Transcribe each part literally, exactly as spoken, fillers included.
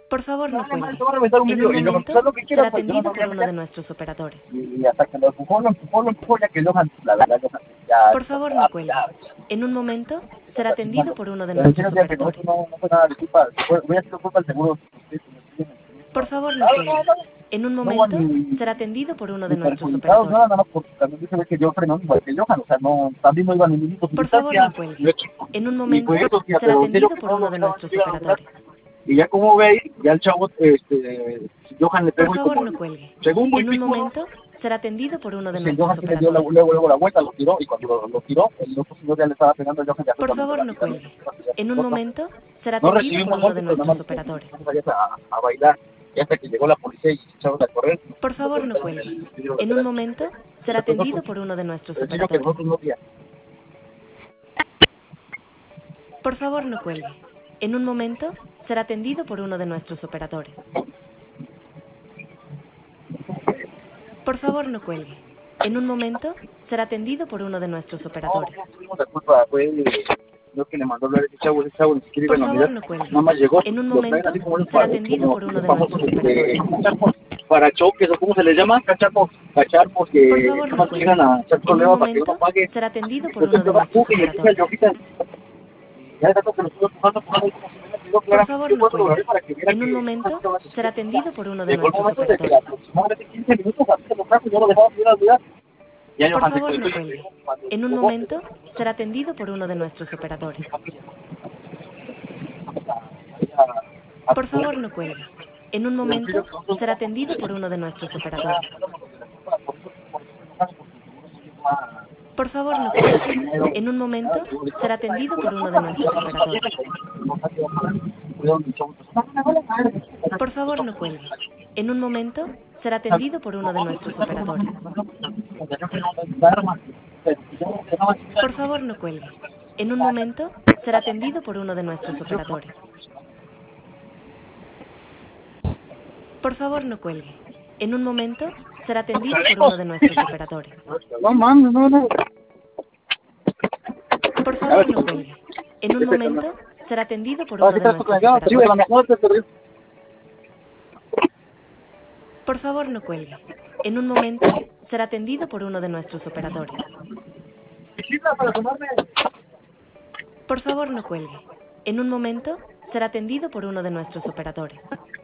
Por favor, no Dale, madre, cuelgue. te voy a reventar un En vidrio. un Y yo, momento haz lo que será quieras, pues yo no atendido por sabía uno de ya. nuestros operadores. Y hasta que lo empujó, lo empujó, lo empujó, ya que Johan, la verdad, Johan, ya, Por favor, no ya, cuelgue. ya, En un momento ya será está atendido firmando. por uno de Pero en nuestros serio, ya que no, operadores. eso no, no fue nada de culpa, fue- voy a hacer culpa al seguro. Por favor, no Claro, no, cuelgue. no, En un no hubo momento ni, será atendido por uno de ni nuestros perjudicados, operadores. nada, nada más porque también se ve que yo frenó igual que Johan, o sea, no, también no iban ni minutos de Por favor, no distancia. cuelgue. En un Y fue momento eso, tía, será pero en serio atendido que por no uno lo de miraban, nuestros llegaron a mirar. operadores. Y ya como veis, ya el chavo, este, Johan le Por pegó y favor, como, no cuelgue. según muy En un picudo, momento será atendido por uno de pues el nuestros Johan sí le dio la- operadores. luego, luego la vuelta, lo tiró, y cuando lo, lo tiró, el otro señor ya le estaba pegando a Johan ya fue Por cuando se favor, la no quitaron. cuelgue. En un momento será No atendido por recibimos uno de golpes, pero nada nuestros más operadores. empezamos a, a bailar, y hasta que llegó la policía y se echaron a correr, Por nos favor, no reventaron cuelgue. el vidrio En un lateral. momento será Pero nosotros, atendido por uno de nuestros pero en serio que operadores. nosotros no, tía. Por favor, no cuelgue. En un momento será atendido por uno de nuestros operadores. Por favor, no cuelgue. En un momento será atendido por uno de nuestros No, operadores. no tuvimos la culpa, fue el señor que le mandó hablar a ese chavo, ese chavo ni siquiera iba Por a la favor, unidad, no cuelgue. nada más llegó, En un lo traen momento así como los, será para, atendido como por uno los de famosos, nuestros este, operadores. cacharpos, para choques, o cómo se les llama, cacharpos, cacharpos, Por que favor, nada no más llegan cuelgue. a echar En un problemas para que uno momento pague, será atendido por pues uno siempre de va nuestros empuje y empuje al operadores. yoquita, ya de tanto que lo estuve empujando, pues ahí como se me quedó Por claramente, favor, yo no puedo lograr cuelgue. para que viera En un que momento será atendido por uno de llegó el nuestros momento de que operadores. aproximadamente quince minutos así se lo trajo y yo lo dejaba subir a la unidad. Ya Por Johan se favor, quedó no y le cuelgue. pegó cuando En un llegó, momento será atendido por uno de nuestros operadores. Por favor, no cuelgue. En un momento será atendido por uno de nuestros operadores. Por favor, no cuelgue. En un momento será atendido por uno de nuestros operadores. Por favor, no cuelgue. En un momento será atendido por uno de nuestros operadores. Por favor, no cuelgue. En un momento será atendido por uno de nuestros operadores. Por favor, no cuelgue. En un momento será atendido por uno de nuestros operadores. No mames, no, no. Por favor, no cuelgue. En un momento será atendido por Ah, uno ¿qué de traes tu nuestros conexión? Sí, güey, la operadores. mejor te perdí. Por favor, no cuelgue. En un momento será atendido por uno de nuestros operadores. Visita para tomarme. Por favor, no cuelgue. En un momento será atendido por uno de nuestros operadores.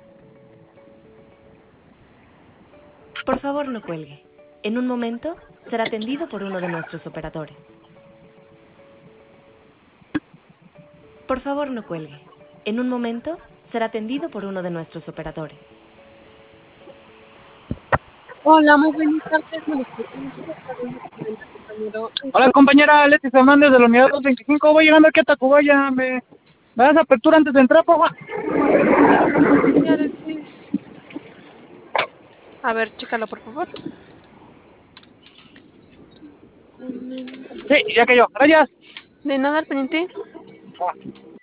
Por favor, no cuelgue. En un momento será atendido por uno de nuestros operadores. Por favor, no cuelgue. En un momento será atendido por uno de nuestros operadores. Hola, muy buenas tardes. Me disculpo mucho por estar compañero. Hola, compañera Leti Fernández de la unidad doscientos veinticinco. Voy llegando aquí a Tacubaya. ¿Me, ¿Me das apertura antes de entrar, por favor? Señores, sí. A ver, chécalo, por favor. Sí, ya que yo. Gracias. De nada al pendiente. Ah.